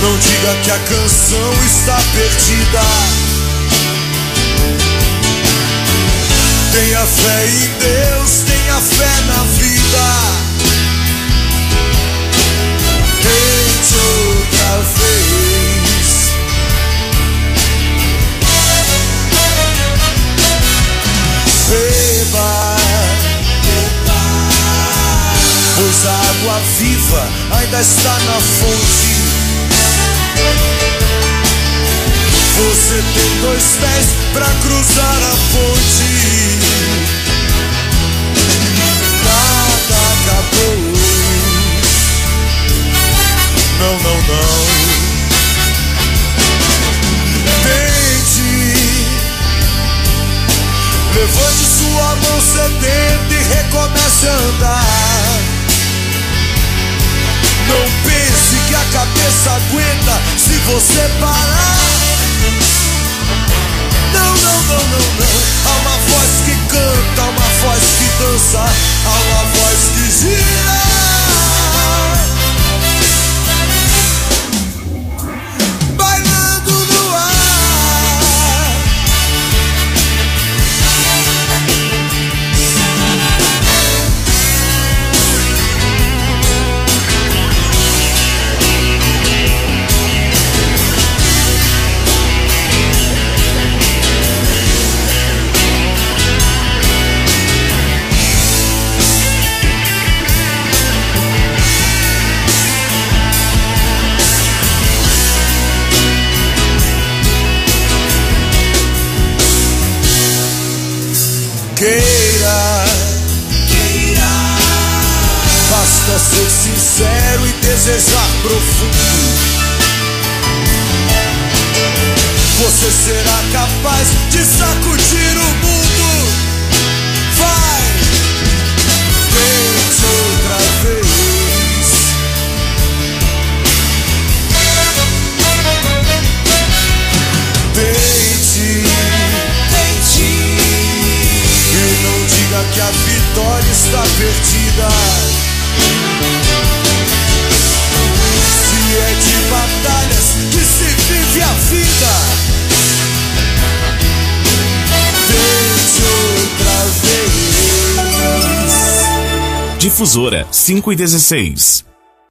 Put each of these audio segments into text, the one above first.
Não diga que a canção está perdida. Tenha fé em Deus, tenha fé na vida. Tente outra vez. Beba, pois a água viva ainda está na fonte. Você tem 2 pés pra cruzar a ponte. Nada acabou. Não, não, não. Tente. Levante sua mão sedenta e recomece a andar. Não pense que a cabeça aguenta se você parar. Não, não, não, não, não. Há uma voz que canta, há uma voz que dança, há uma voz que gira. Bailando no ar. Queira, basta ser sincero e desejar profundo. Você será capaz de sacudir o mundo. Vai, tente outra vez. Tente. Não diga que a vitória está perdida. Se é de batalhas que se vive a vida. Tente outra vez. Difusora 5:16.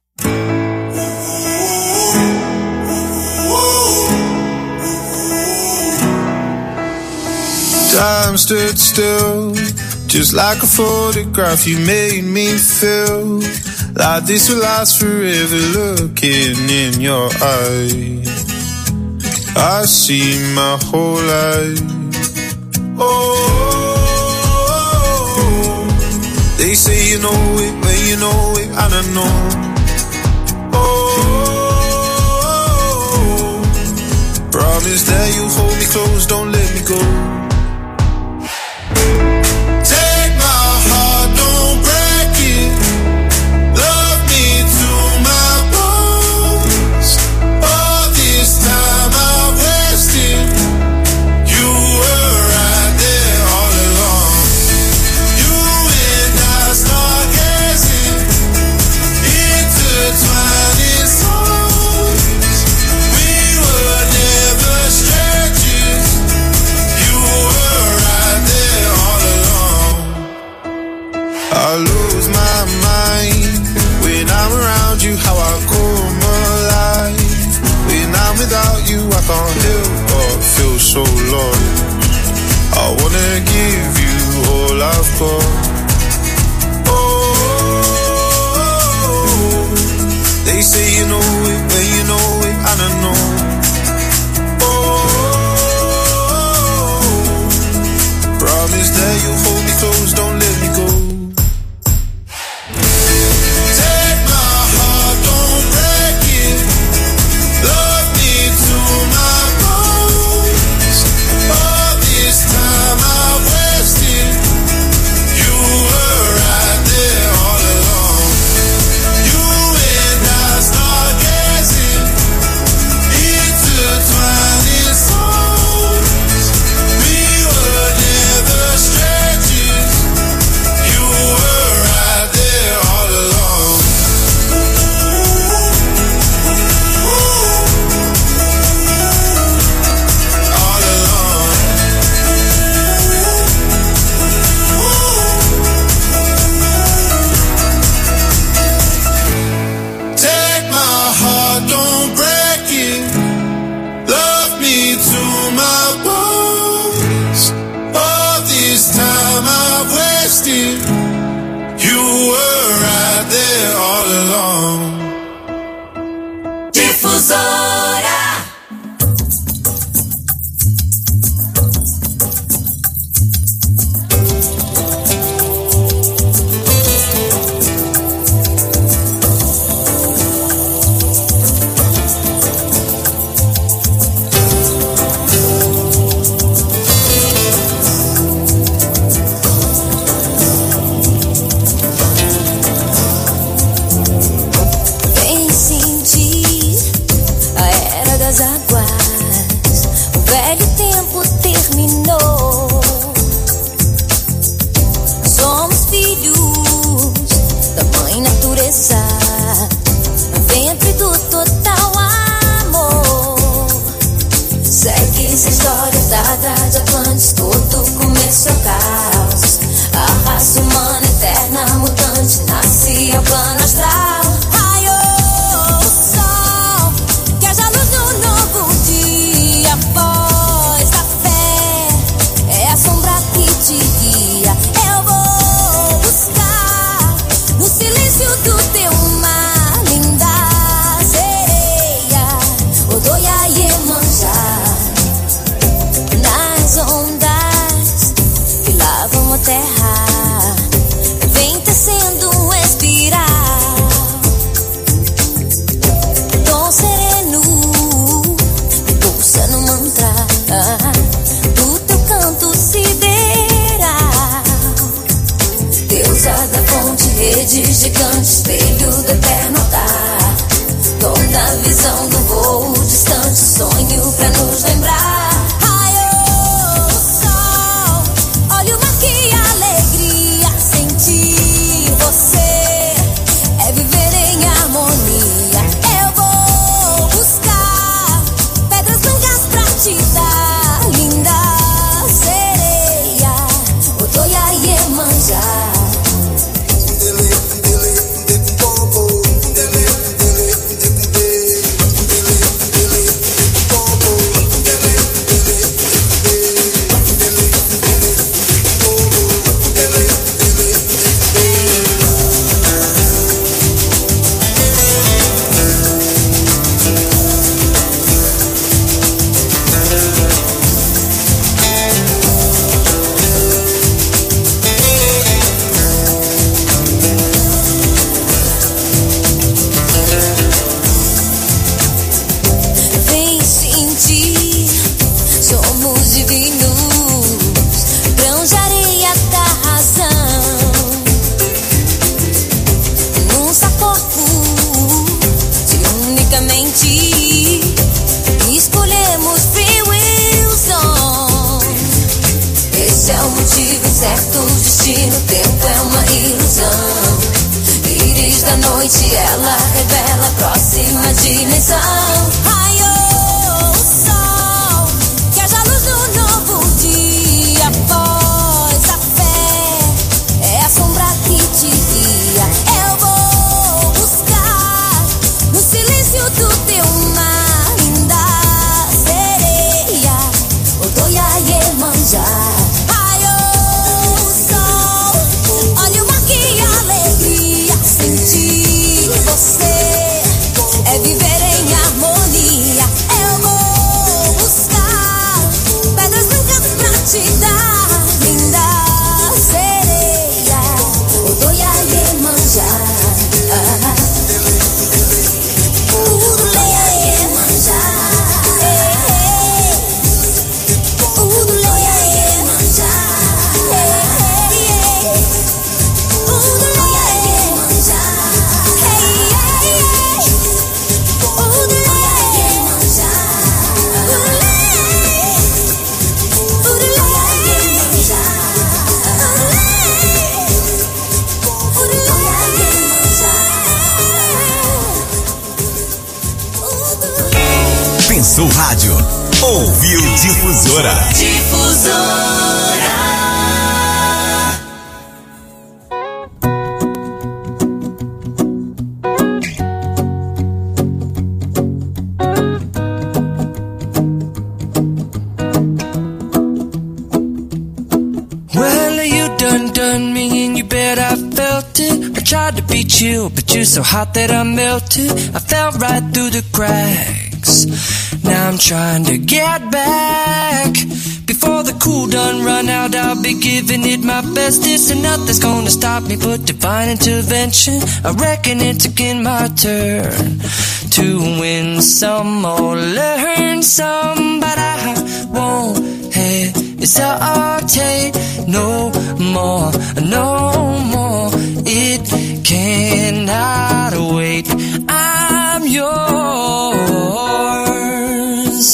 Time stood still, just like a photograph. You made me feel like this will last forever. Looking in your eyes, I see my whole life. Oh, they say you know it when you know it, and I know. Oh, promise that you hold me close, don't let me go. I lose my mind when I'm around you, how I come alive. When I'm without you, I can't help but feel so lost. I wanna give you all I've got. Oh, they say you know it when you know it, and I know. Oh, promise that you'll hold me close, don't let me go. It's there all along. Difusora. Pensou Rádio. Ouviu Difusora. Difusora. Well, you done me and you bet I felt melted. I tried to be chill, but you're so hot that I melted. I fell right through the cracks. Now I'm trying to get back. Before the cool done run out, I'll be giving it my bestest, and nothing's gonna stop me but divine intervention. I reckon it's again my turn to win some or learn some, but I won't hesitate no more, no more. It cannot wait. I'm yours.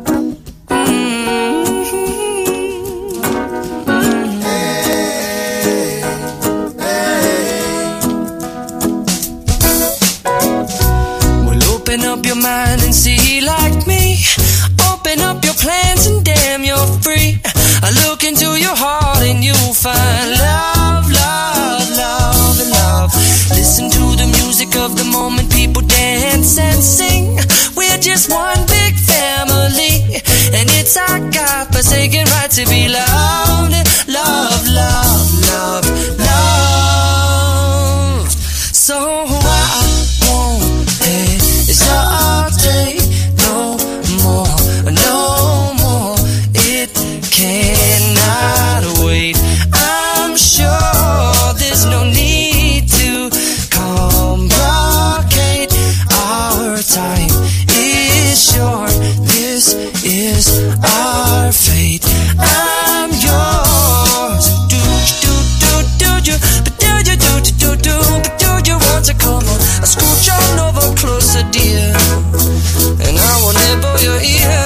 Open up your mind and see like me. Open up your plans and damn, you're free. I look into your heart and you'll find love, love, love, and love. Listen to the music of the moment, people dance and sing. We're just one big family, and it's our God-forsaken right to be loved. Love, love, love, love. So I won't hesitate no more, no more. It cannot wait. I'm sure there's no need to complicate. Our time is short. This is our fate. I'm yours. Do you? But do you want to come on? I scooch on over closer, dear, and I will nibble your ear.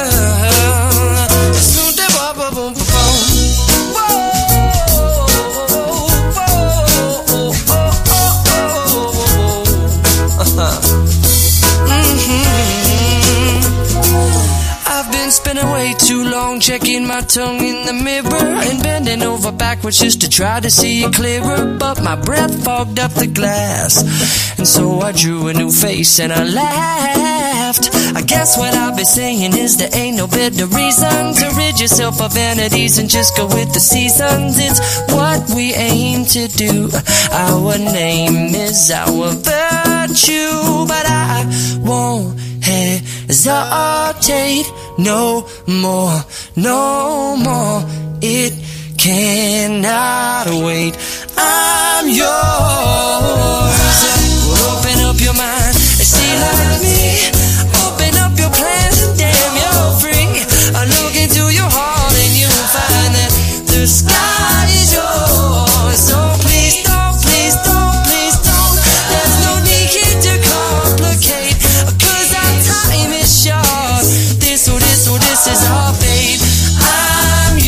I've been spinning way too long, checking my tongue in the mirror and bending over backwards just to try to see it clearer, but my breath fogged up the glass, and so I drew a new face and I laughed. I guess what I'll be saying is there ain't no better reason to rid yourself of vanities and just go with the seasons. It's what we aim to do. Our name is our virtue, but I won't hesitate no more, no more. It cannot wait. I'm yours. Open up your mind and see like me. Open up your plans and damn, you're free. I look into your heart and you'll find that the sky is yours. So please don't, please don't, please don't. There's no need here to complicate, 'cause our time is short. This is our fate. I'm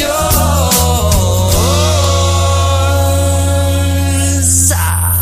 yours.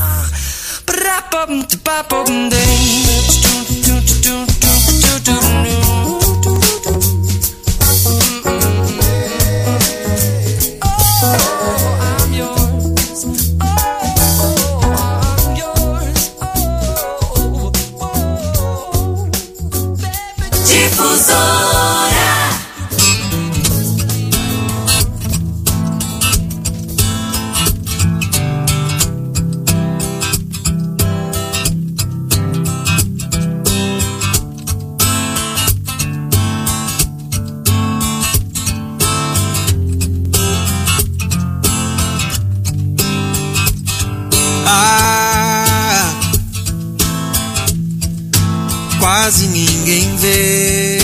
Quase ninguém vê.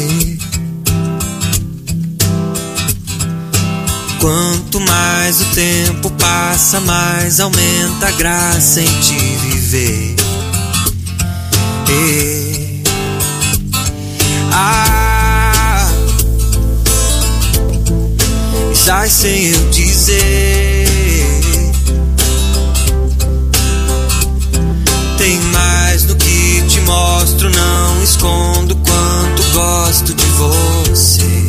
Quanto mais o tempo passa, mais aumenta a graça em te viver. Já sem eu dizer, tem mais no que te mostro, não escondo quanto gosto de você.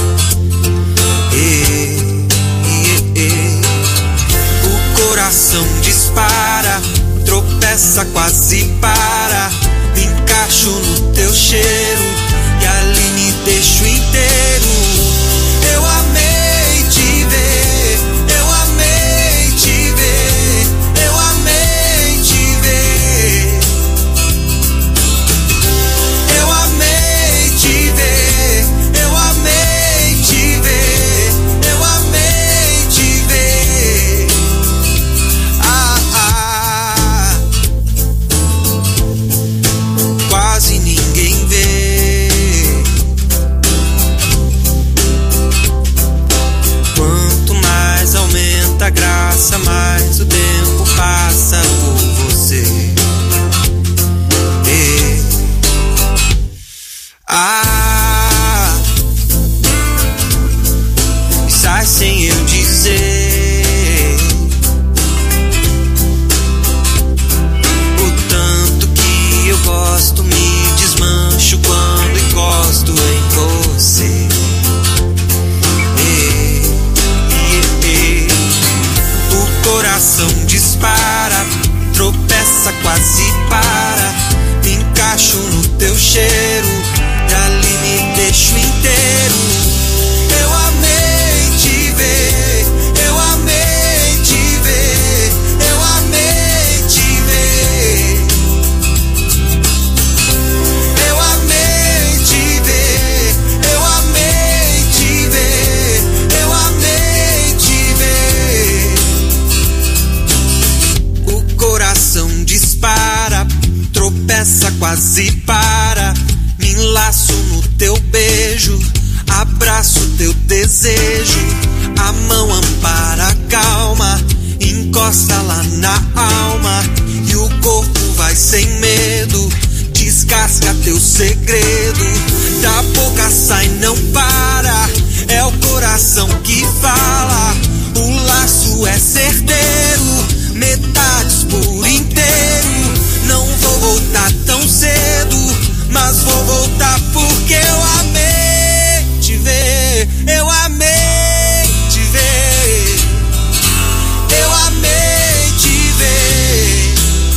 O coração dispara, tropeça, quase para. Me encaixo no teu cheiro e ali me deixo inteiro. Eu amei te ver, eu amei te ver, eu amei. faz sem eu dizer. O tanto que eu gosto, me desmancho quando encosto em você. O coração dispara, tropeça, quase para. Me encaixo no teu cheiro e ali me deixo inteiro. Eu amei te ver, eu amei te ver, eu amei te ver. Eu amei te ver, eu amei te ver, eu amei te ver. O coração dispara, tropeça, quase para. Me enlaço no teu beijo, abraço teu desejo. A mão ampara a calma, encosta lá na alma. E o corpo vai sem medo, descasca teu segredo. Da boca sai, não para, é o coração que fala. O laço é certeiro, metades por inteiro. Não vou voltar tão cedo, mas vou voltar porque eu amei te ver. Eu amei te ver, eu amei te ver.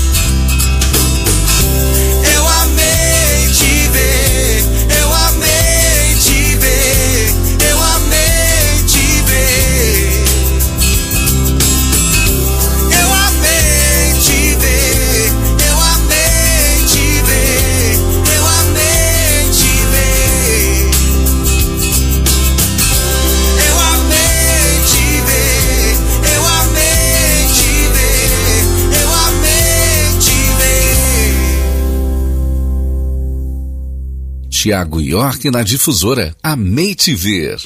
Eu amei te ver, eu amei te ver, eu amei te ver. Eu amei te ver, eu amei te ver, eu amei te ver. Eu amei te ver, eu amei te ver, eu amei te ver. Tiago York na Difusora. Amei te ver.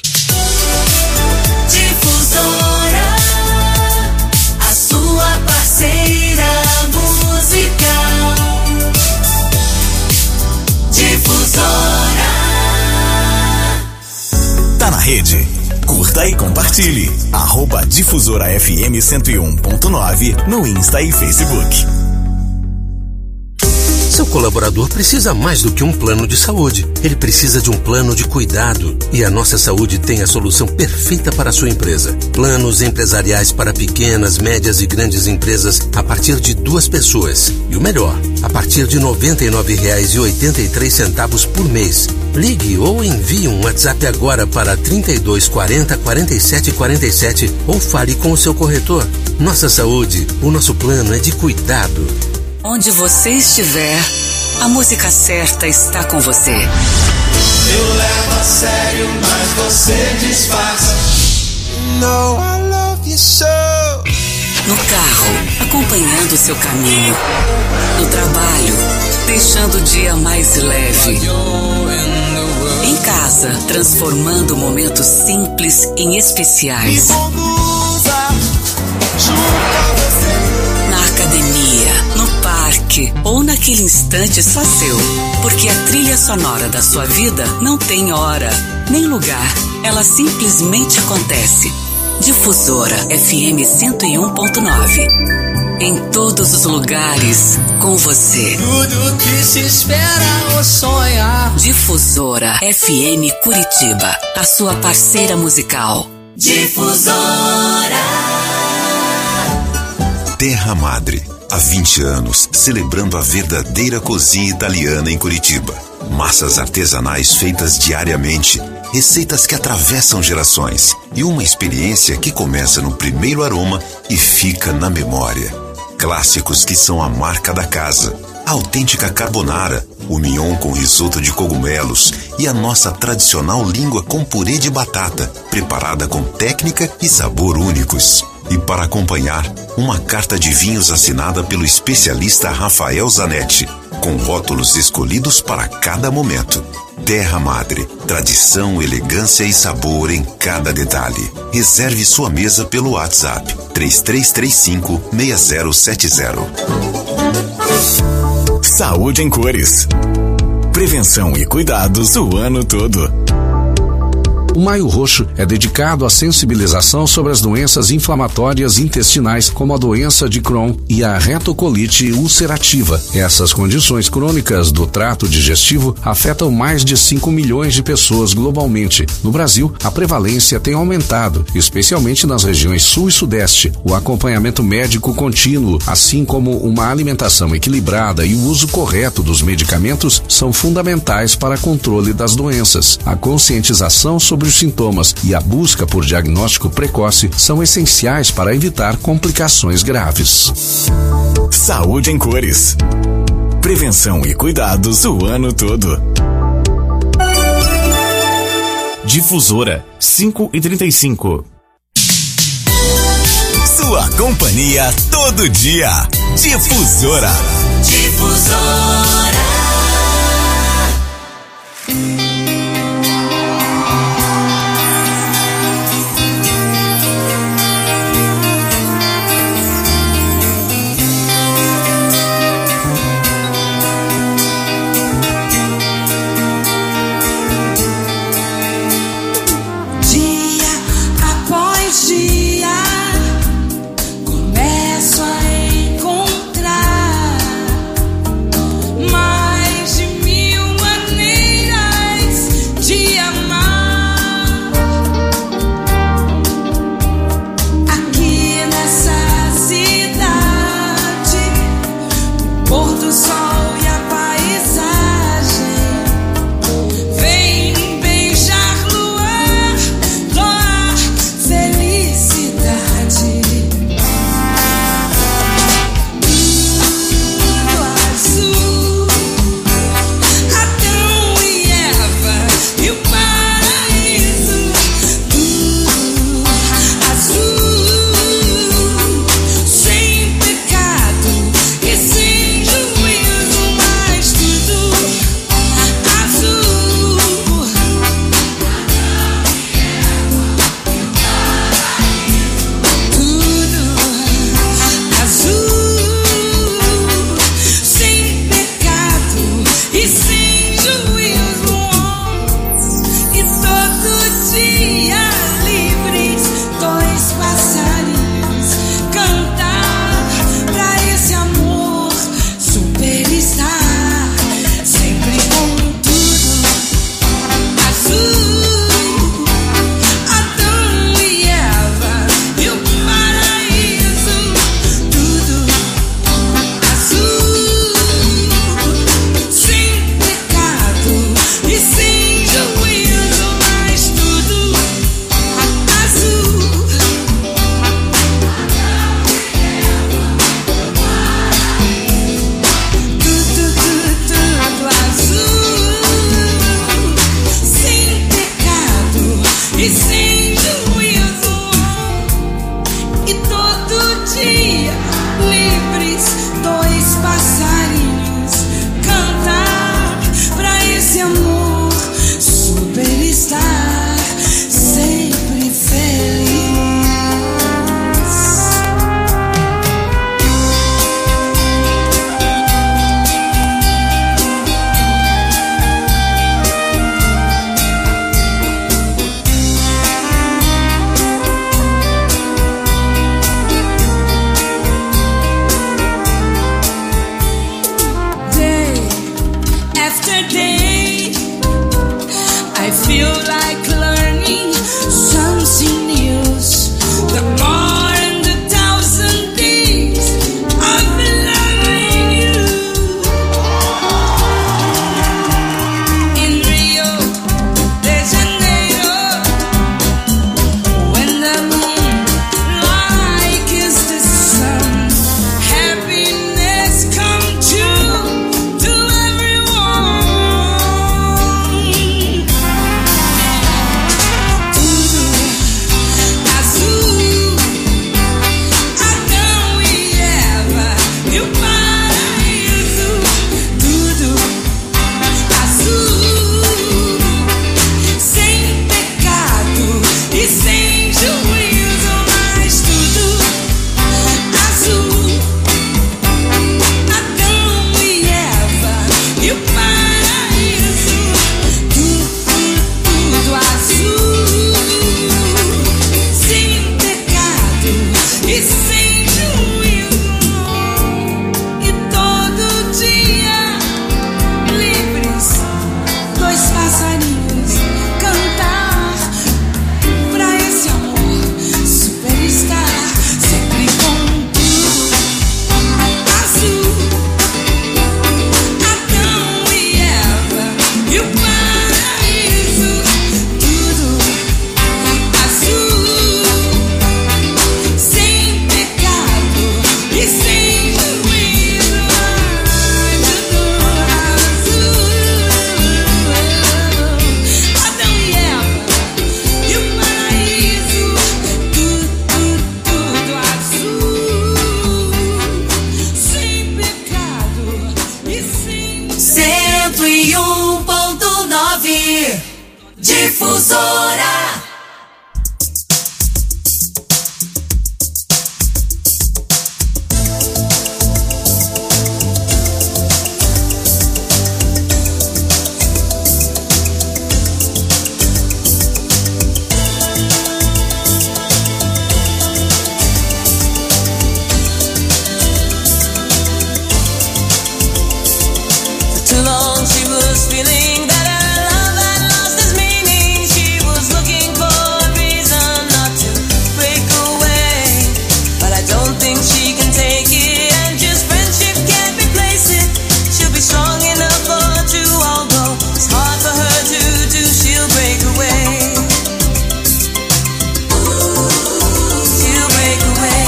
Difusora, a sua parceira musical. Difusora. Tá na rede. Curta e compartilhe. @Difusora FM 101.9 no Insta e Facebook. Seu colaborador precisa mais do que um plano de saúde. Ele precisa de um plano de cuidado. E a Nossa Saúde tem a solução perfeita para a sua empresa. Planos empresariais para pequenas, médias e grandes empresas a partir de 2 pessoas. E o melhor, a partir de R$ 99,83 por mês. Ligue ou envie um WhatsApp agora para 32 40 47 47 ou fale com o seu corretor. Nossa Saúde, o nosso plano é de cuidado. Onde você estiver, a música certa está com você. Eu levo a sério, mas você disfarça. No, I love you so. No carro, acompanhando o seu caminho. No trabalho, deixando o dia mais leve. Em casa, transformando momentos simples em especiais. Me conduza junto a você. Na academia, no parque ou naquele instante só seu. Porque a trilha sonora da sua vida não tem hora, nem lugar. Ela simplesmente acontece. Difusora FM 101.9. Em todos os lugares, com você. Tudo que se espera ou sonha. Difusora FM Curitiba, a sua parceira musical. Difusora. Terra Madre. Há 20 anos, celebrando a verdadeira cozinha italiana em Curitiba. Massas artesanais feitas diariamente, receitas que atravessam gerações e uma experiência que começa no primeiro aroma e fica na memória. Clássicos que são a marca da casa. A autêntica carbonara, o mignon com risoto de cogumelos e a nossa tradicional língua com purê de batata, preparada com técnica e sabor únicos. E para acompanhar, uma carta de vinhos assinada pelo especialista Rafael Zanetti, com rótulos escolhidos para cada momento. Terra Madre, tradição, elegância e sabor em cada detalhe. Reserve sua mesa pelo WhatsApp 3335-6070. Saúde em cores. Prevenção e cuidados o ano todo. O Maio Roxo é dedicado à sensibilização sobre as doenças inflamatórias intestinais, como a doença de Crohn e a retocolite ulcerativa. Essas condições crônicas do trato digestivo afetam mais de 5 milhões de pessoas globalmente. No Brasil, a prevalência tem aumentado, especialmente nas regiões sul e sudeste. O acompanhamento médico contínuo, assim como uma alimentação equilibrada e o uso correto dos medicamentos são fundamentais para controle das doenças. A conscientização sobre os sintomas e a busca por diagnóstico precoce são essenciais para evitar complicações graves. Saúde em cores. Prevenção e cuidados o ano todo. Difusora 5:35. Sua companhia todo dia. Difusora. Difusora. Começo a encontrar Difusora. Too long she was feeling that her love had lost its meaning. She was looking for a reason not to break away, but I don't think she can take it, and just friendship can't replace it. She'll be strong enough for two, although it's hard for her to do. She'll break away. She'll break away.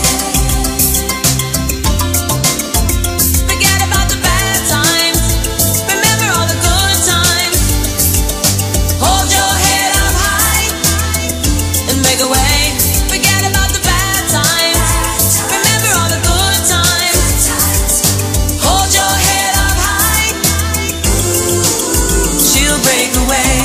Forget about the bad times. Remember all the good times. Hold your head up high and make a way. Forget about the bad times. Remember all the good times. Hold your head up high. She'll break away.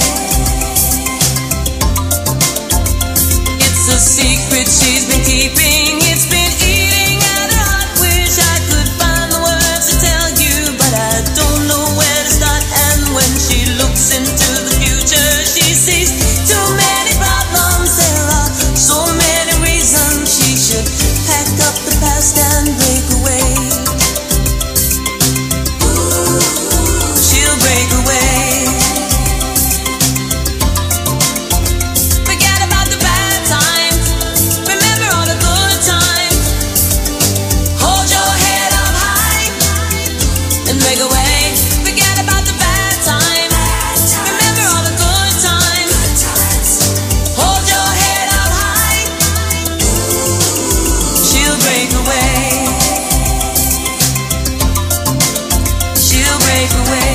It's a secret she's been keeping. It's been eating at her heart. Wish I could find the words to tell you, but I don't know where to start. And when she looks into the future, she sees too many problems. There are so many reasons she should pack up the past and break away. She'll break away. Forget about the bad times. Remember all the good times. Hold your head up high and make a way. Forget about the bad times. Remember all the good times. Hold your head up high. She'll break away. She'll break away.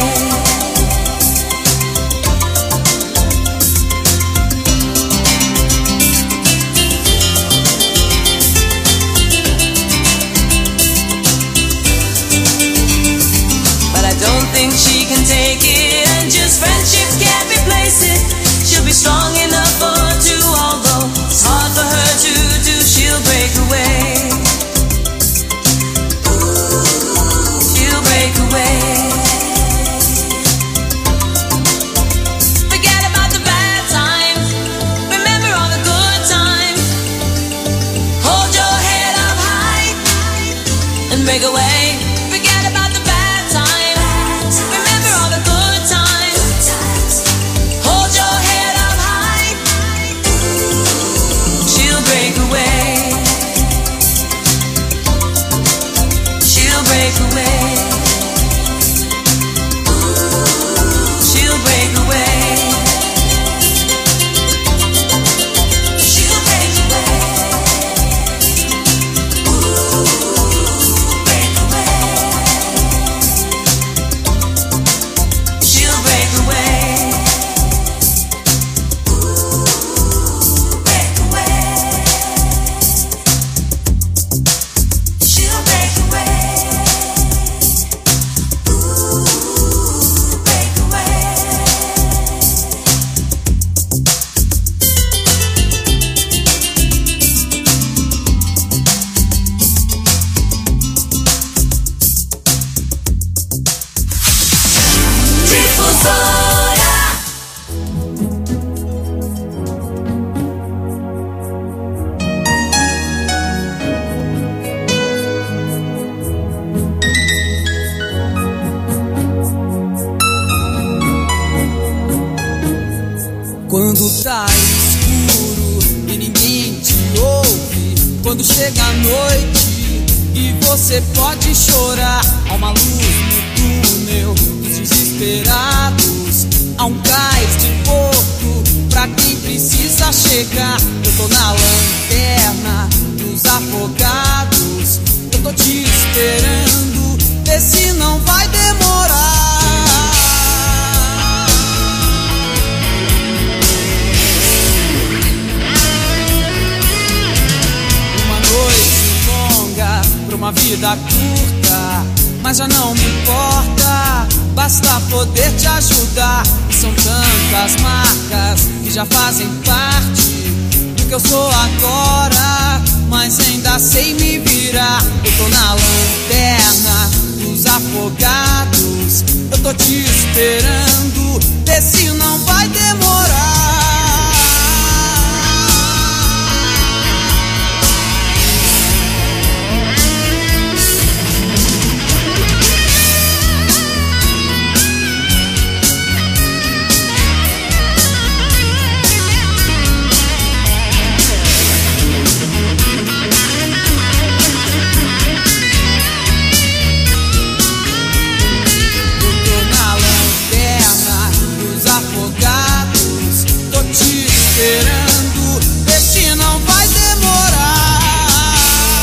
But I don't think she can take it, and just friendship can't replace it. She'll be strong enough for two, although it's hard for her to do. She'll break away. She'll break away. Forget about the bad times. Remember all the good times. Hold your head up high and make a way. Forget about the bad times. Remember all the good times. Hold your head up high. She'll break away. She'll break away. She'll break away. She'll break away. Break away. She'll break away. Break away. She'll break away. Break away. Difusora. Quando tá escuro e ninguém te ouve, quando chega a noite e você pode chorar, há uma luz no túnel dos desesperados, há um cais de porto pra quem precisa chegar. Eu tô na lanterna dos afogados, eu tô te esperando, vê se não vai demorar. Uma vida curta, mas já não me importa. Basta poder te ajudar. Esse São tantas marcas que já fazem parte do que eu sou agora, mas ainda sei me virar. Eu tô na lanterna dos afogados, eu tô te esperando, vê se não vai demorar. Esperando, vê se não vai demorar.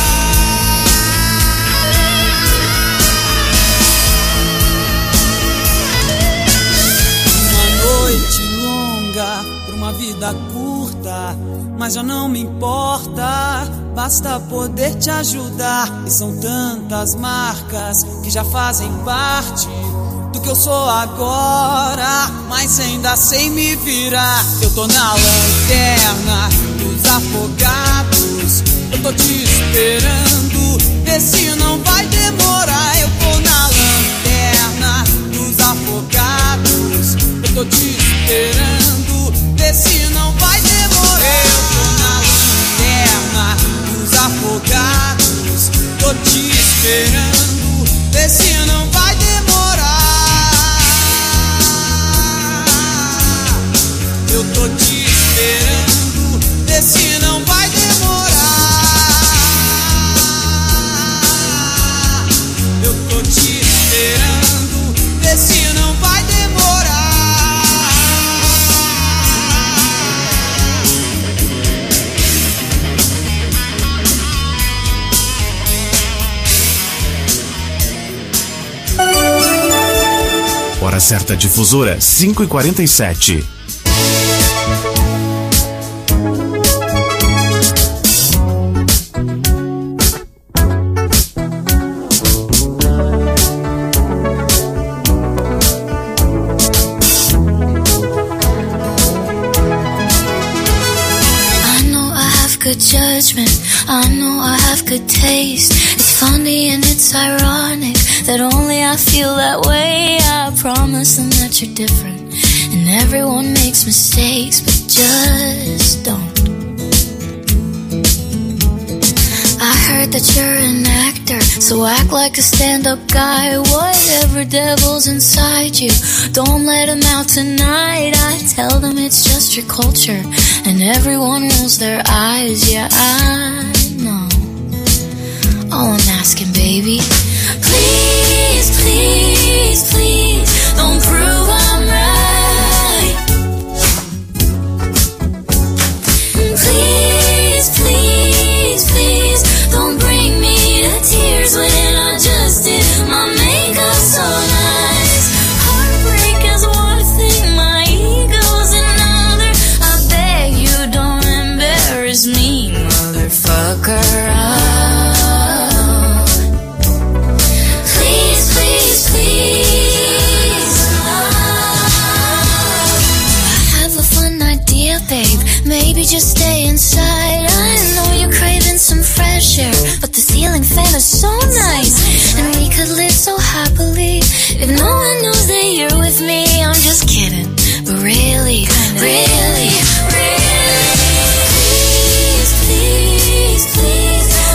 Uma noite longa pra uma vida curta, mas já não me importa, basta poder te ajudar. E são tantas marcas que já fazem parte do que eu sou agora, mas ainda sei me virar. Eu tô na lanterna dos afogados, eu tô te esperando, vê se não vai demorar. Eu tô na lanterna dos afogados, eu tô te esperando, vê se não vai demorar. Eu tô na lanterna dos afogados, tô te esperando, vê se não vai demorar. Eu tô te esperando, vê se não vai demorar. Eu tô te esperando, vê se não vai demorar. Hora certa difusora, 5h47. Good judgment, I know I have good taste. It's funny and it's ironic that only I feel that way. I promise them that you're different, and everyone makes mistakes, but just don't. I heard that you're an actor, so act like a stand-up guy. Whatever devil's inside you, don't let him out tonight. I tell them it's just your culture, and everyone rolls their eyes. Yeah, I know. All I'm asking, baby, please, please, please, don't prove I'm right. Please, please, please, don't bring me to tears when I just did my makeup so nice. Heartbreak is one thing, my ego's another. I beg you don't embarrass me, motherfucker. Please, please, please. I have a fun idea, babe. Maybe just stay inside. I know you're craving some fresh air, but the ceiling fan is so nice, and we could live so happily if no one knows that you're with me. I'm just kidding, but really, really, really, please, please, please,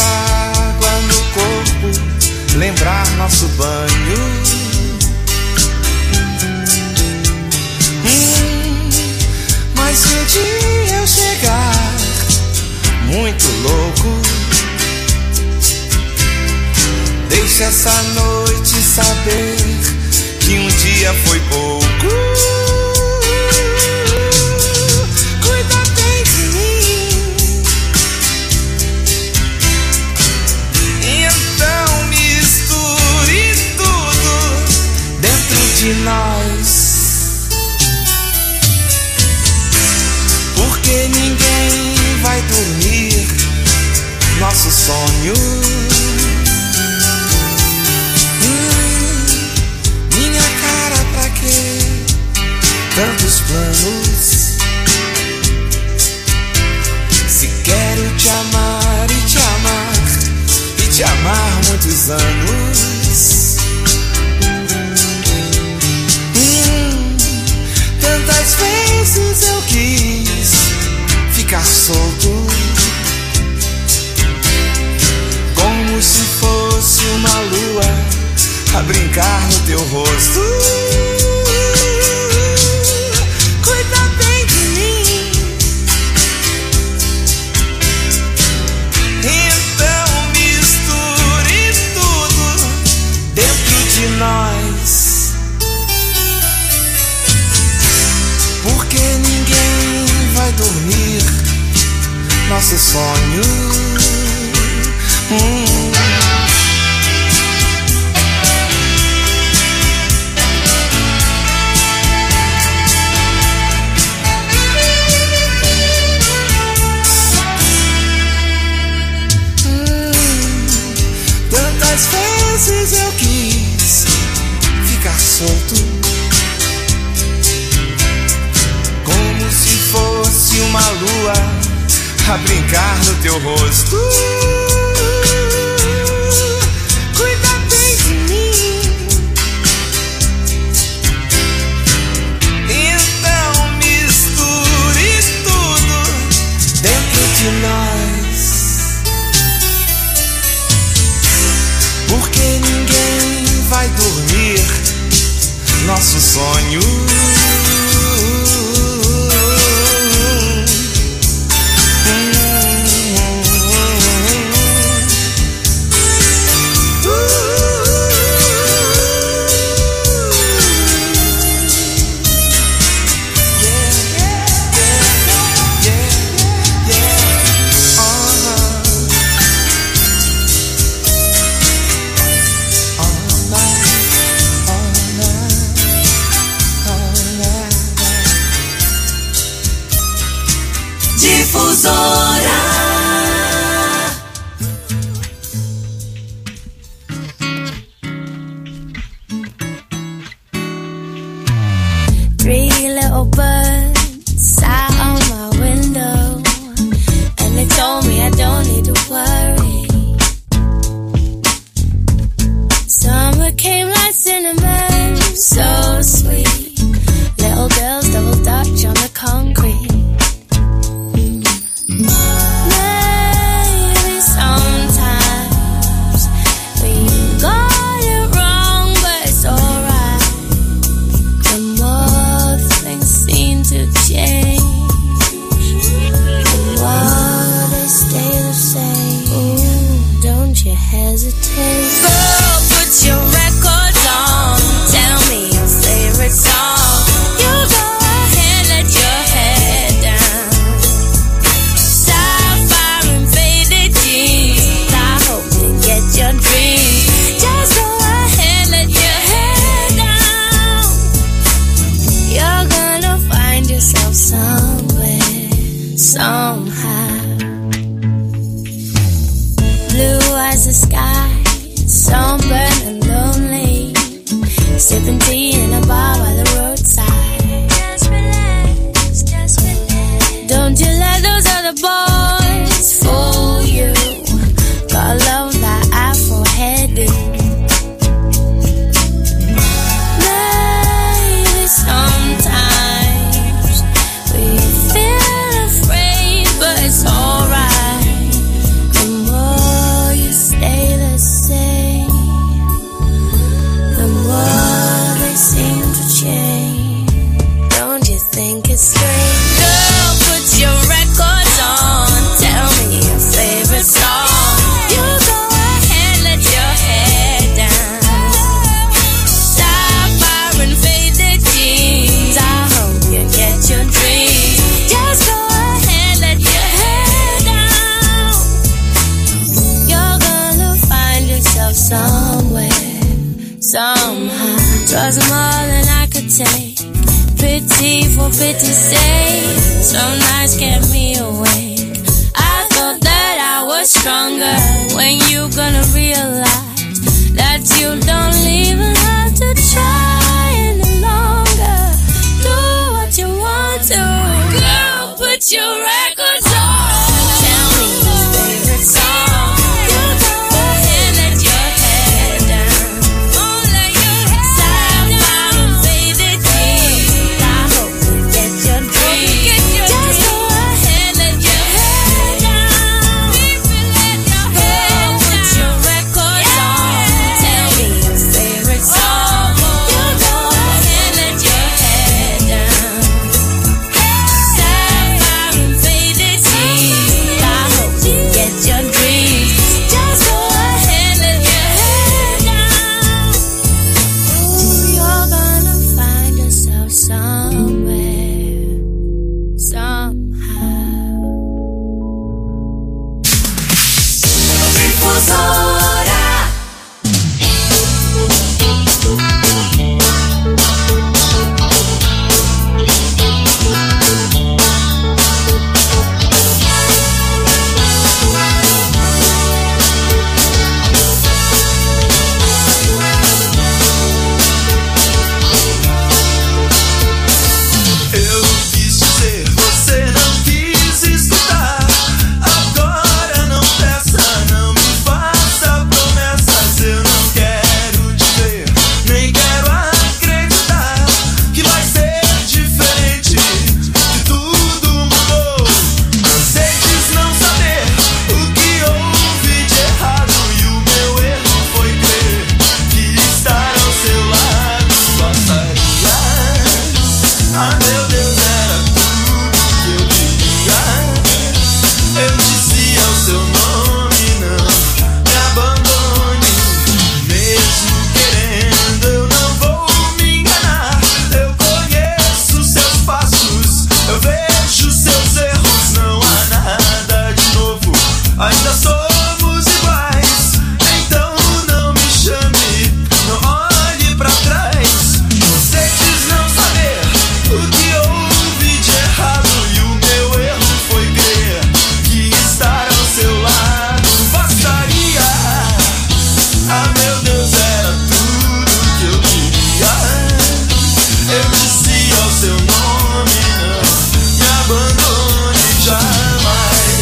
água no corpo, lembrar nosso banho. Mas se um dia eu chegar muito louco, deixa essa noite saber que um dia foi pouco. Cuida bem de mim, então misture tudo dentro de nós, porque ninguém vai dormir nosso sonho. Minha cara, pra quê tantos planos? Se quero te amar e te amar e te amar muitos anos. Tantas vezes eu quis ficar solto, como se fosse uma lua a brincar no teu rosto. Cuida bem de mim, então misture tudo dentro de nós, porque ninguém vai dormir nosso sonho. Tantas vezes eu quis ficar solto, como se fosse uma lua a brincar no teu rosto. Cuida bem de mim, então misture tudo dentro de nós, porque ninguém vai dormir nosso sonho. Three little birds sat on my window, and they told me I don't need to worry. Summer came like cinnamon, so sweet. Little girls double dutch on the concrete. Maybe sometimes we got it wrong, but it's alright. The more things seem to change, the more they stay the same. Ooh, don't you hesitate. Girl, put your records on. Tell me your favorite song. You go ahead, let your head down. Sapphire and faded jeans. I hope you get your dreams. Just go ahead, let your head down. You're gonna find yourself somewhere, somehow. Blue as the sky, sunburned and lonely, sipping tea in a bar by the roadside. Just relax, just relax. Don't you let those other boys fool you. Gotta love that Afro heading. Maybe sometimes we feel afraid, but it's alright. The more take. Pity for pity's sake. Some nights kept me awake. I thought that I was stronger. When you gonna realize that you don't even have to try any longer. Do what you want to. Girl, put your records on. Tell me your favorite song. You go ahead, let your head down. Let your head down. And fade it deep. I hope you get your dream. Just go ahead, let your head down. Girl, put your records on. Tell me your favorite song. You go ahead, let your head down. Sapphire and faded deep. I hope you get your dreams. Just go ahead, let your head down. You're gonna find yourself somewhere, somehow. Difusora. Eu quis dizer, você não quis escutar. Agora não peça, não me faça promessas. Eu não quero te ver, nem quero acreditar que vai ser diferente, que tudo mudou. Cansei de não saber o que houve de errado, e o meu erro foi crer que estar ao seu lado bastaria. Ah, meu Deus, era tudo que eu queria. Eu dizia o seu nome, não me abandone. Mesmo querendo, eu não vou me enganar. Eu conheço seus passos, eu vejo seus erros. Não há nada de novo, ainda somos iguais. Então não me chame, não olhe pra trás. Você diz não saber o que houve de errado, e o meu erro foi crer que estar ao seu lado bastaria. Ah, meu Deus, era tudo que eu queria. Eu dizia o seu nome, não me abandone jamais.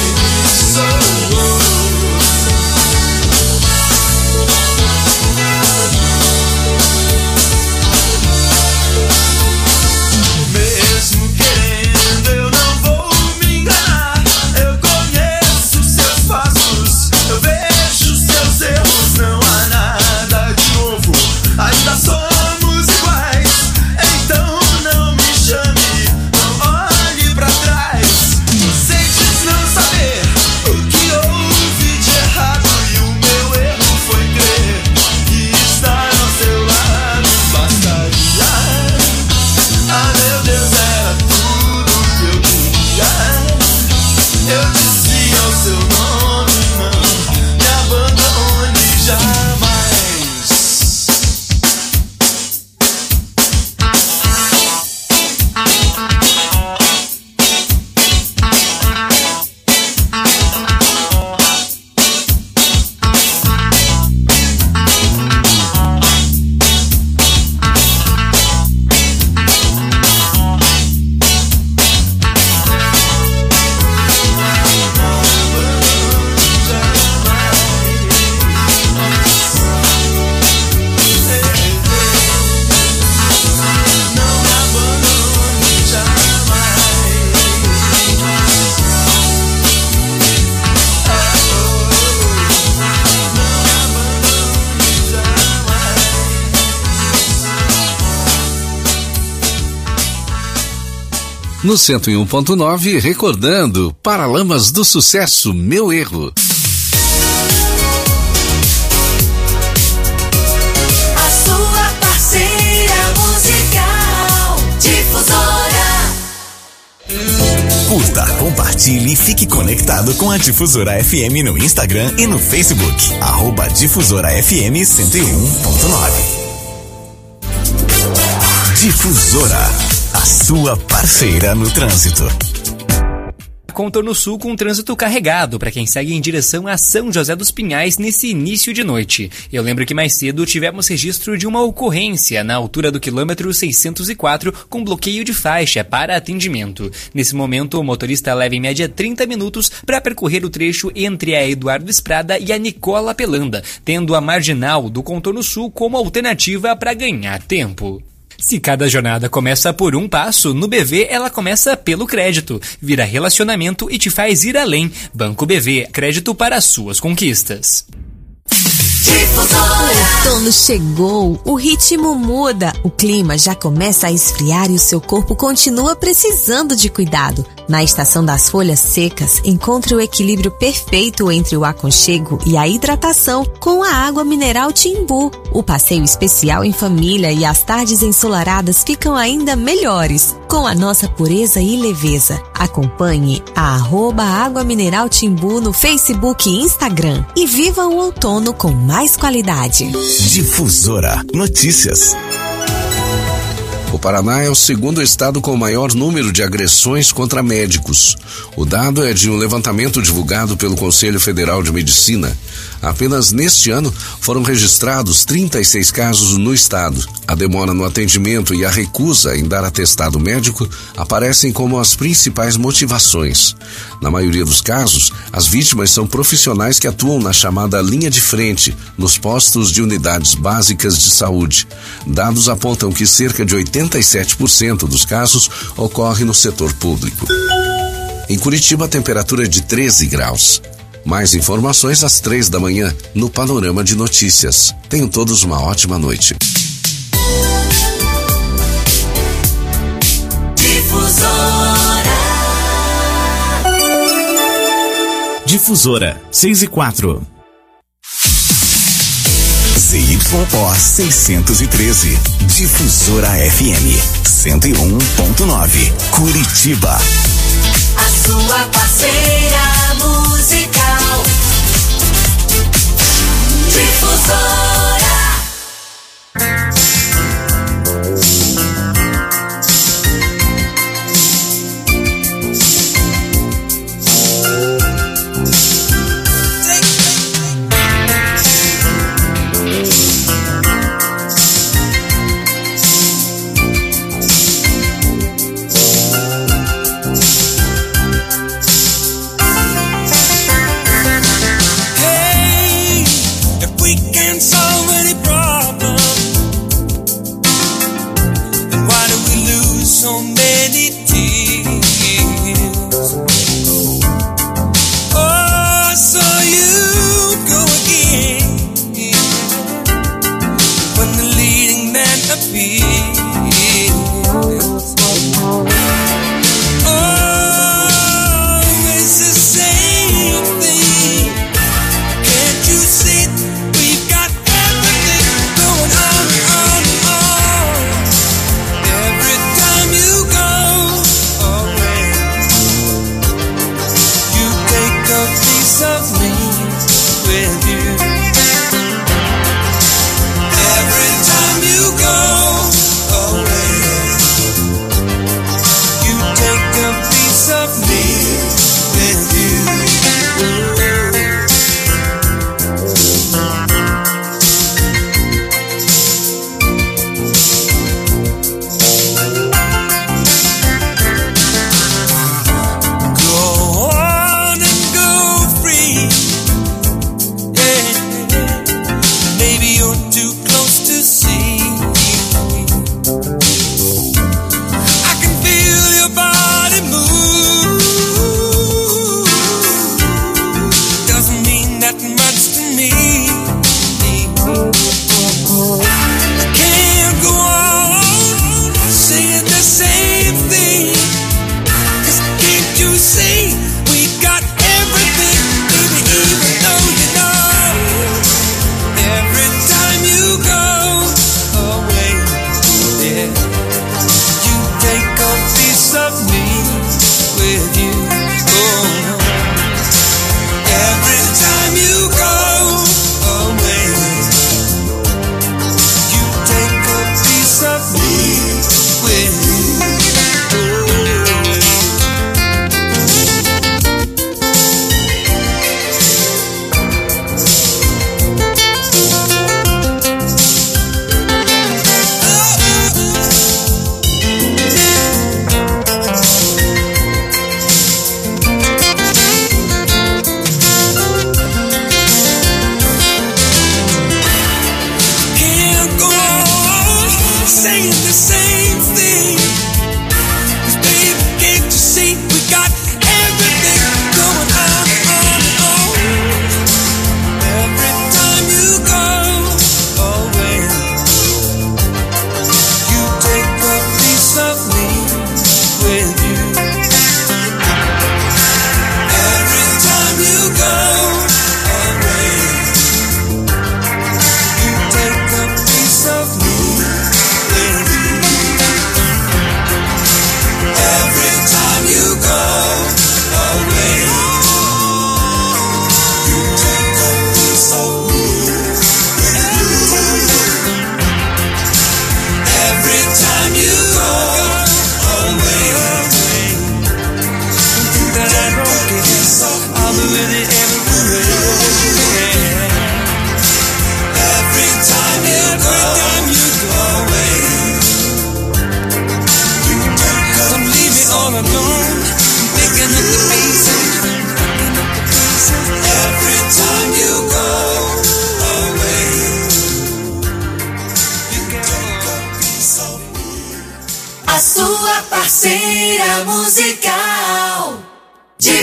Mesmo querendo, eu não vou me enganar. Eu conheço seus passos, eu vejo seus erros. Não há nada de novo, ainda somos iguais. Então não me chame, não olhe pra trás. Você diz não saber o que houve de errado, e o meu erro foi crer que estar ao seu lado bastaria. Ah, meu Deus, era tudo que eu queria. Eu dizia o seu nome, não me abandone jamais. No 101.9, recordando Paralamas do Sucesso, Meu Erro. A sua parceira musical. Difusora. Curta, compartilhe e fique conectado com a Difusora FM no Instagram e no Facebook. @Difusora FM 101.9. Difusora, a sua parceira no trânsito. Contorno Sul com trânsito carregado para quem segue em direção a São José dos Pinhais nesse início de noite. Eu lembro que mais cedo tivemos registro de uma ocorrência na altura do quilômetro 604 com bloqueio de faixa para atendimento. Nesse momento, o motorista leva em média 30 minutos para percorrer o trecho entre a Eduardo Esprada e a Nicola Pelanda, tendo a marginal do Contorno Sul como alternativa para ganhar tempo. Se cada jornada começa por um passo, no BV ela começa pelo crédito. Vira relacionamento e te faz ir além. Banco BV, crédito para as suas conquistas. O outono chegou, o ritmo muda, o clima já começa a esfriar e o seu corpo continua precisando de cuidado. Na estação das folhas secas, encontre o equilíbrio perfeito entre o aconchego e a hidratação com a água mineral Timbu. O passeio especial em família e as tardes ensolaradas ficam ainda melhores, com a nossa pureza e leveza. Acompanhe a @Água Mineral Timbu no Facebook e Instagram e viva o outono com mais qualidade. Difusora Notícias. O Paraná é o segundo estado com o maior número de agressões contra médicos. O dado é de um levantamento divulgado pelo Conselho Federal de Medicina. Apenas neste ano foram registrados 36 casos no estado. A demora no atendimento e a recusa em dar atestado médico aparecem como as principais motivações. Na maioria dos casos, as vítimas são profissionais que atuam na chamada linha de frente, nos postos de unidades básicas de saúde. Dados apontam que cerca de 87% dos casos ocorre no setor público. Em Curitiba, a temperatura é de 13 graus. Mais informações às 3 da manhã no Panorama de Notícias. Tenham todos uma ótima noite. Difusora 6:04. ZYO 613. Difusora FM 101.9. Curitiba. A sua parceira musical. Difusora. So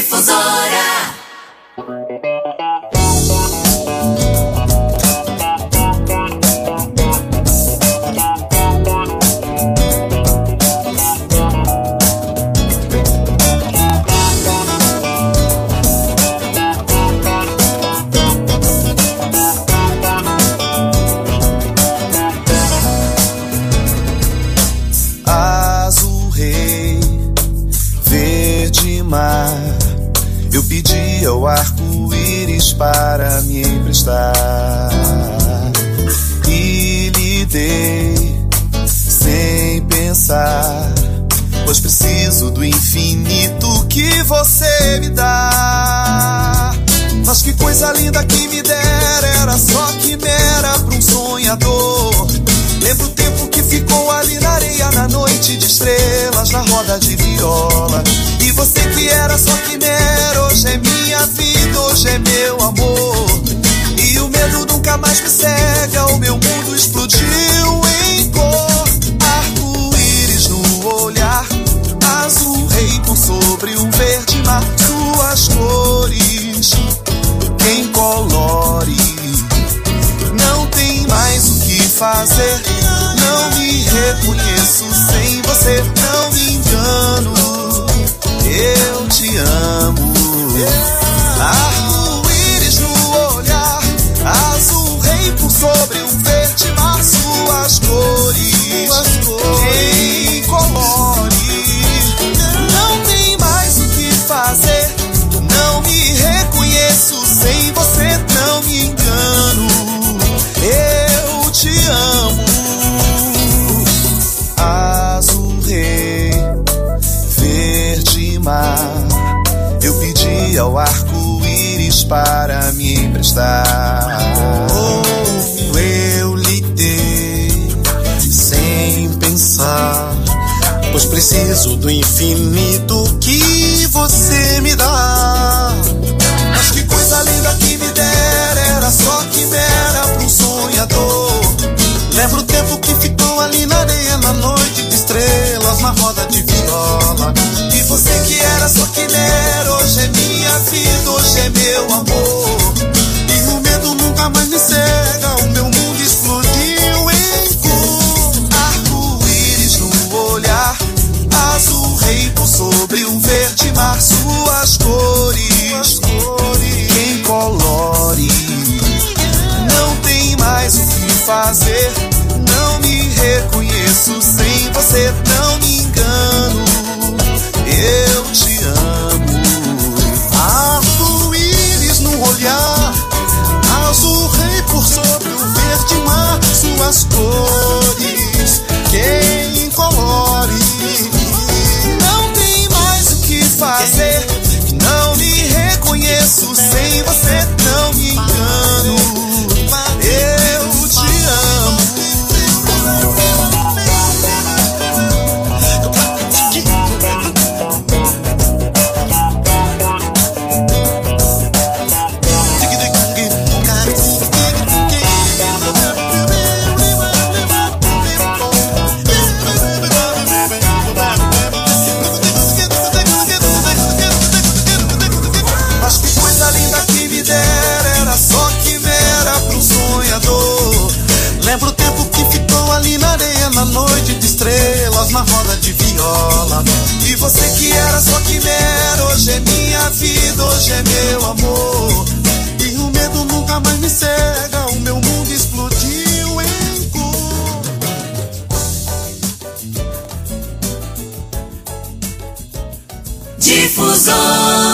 Difusora. Azul rei, verde mar, eu pedi ao arco-íris para me emprestar e lhe dei sem pensar, pois preciso do infinito que você me dá. Mas que coisa linda que me dera, era só quimera pra um sonhador. Lembro o tempo que ficou ali na areia, na noite de estrelas, na roda de viola. E você que era só quimera, hoje é minha vida, hoje é meu amor. E o medo nunca mais me cega, o meu mundo explodiu em cor. Arco-íris no olhar, azul rei por sobre um verde mar. Suas cores, quem colore, não tem mais o que fazer. Não me reconheço sem você, não me engano, eu te amo. Arco-íris no olhar, azul rei por sobre um verde mar. Suas cores, quem colore, não tem mais o que fazer. Não me reconheço sem você, não me engano, eu te amo. Azul rei, verde mar, eu pedi ao arco-íris para me emprestar. Oh, eu lhe dei sem pensar, pois preciso do infinito que você me dá. Mas que coisa linda que me dera, era só quimera pra um sonhador. Lembro o tempo que ficou ali na areia, na noite de estrelas, na roda de viola. E você que era só quimera, hoje é minha vida, hoje é meu amor. E o medo nunca mais me cega, o meu mundo explodiu em cor. Arco-íris no olhar, azul rei por sobre um verde mar. Suas cores, quem colore, não tem mais o que fazer. Não me reconheço sem você, não me engano, eu te amo. Arco-íris no olhar, azul rei por sobre o verde mar. Suas cores, quem colore, não tem mais o que fazer. Não me reconheço sem você, não me engano, eu te amo. Mas que coisa linda que me dera, era só quimera pra um sonhador. Lembro o tempo que ficou ali na areia, na noite de estrelas, na roda de viola. E você que era só quimera, hoje é minha vida, hoje é meu amor. E o medo nunca mais me cega, o meu mundo explodiu em cor. Difusora.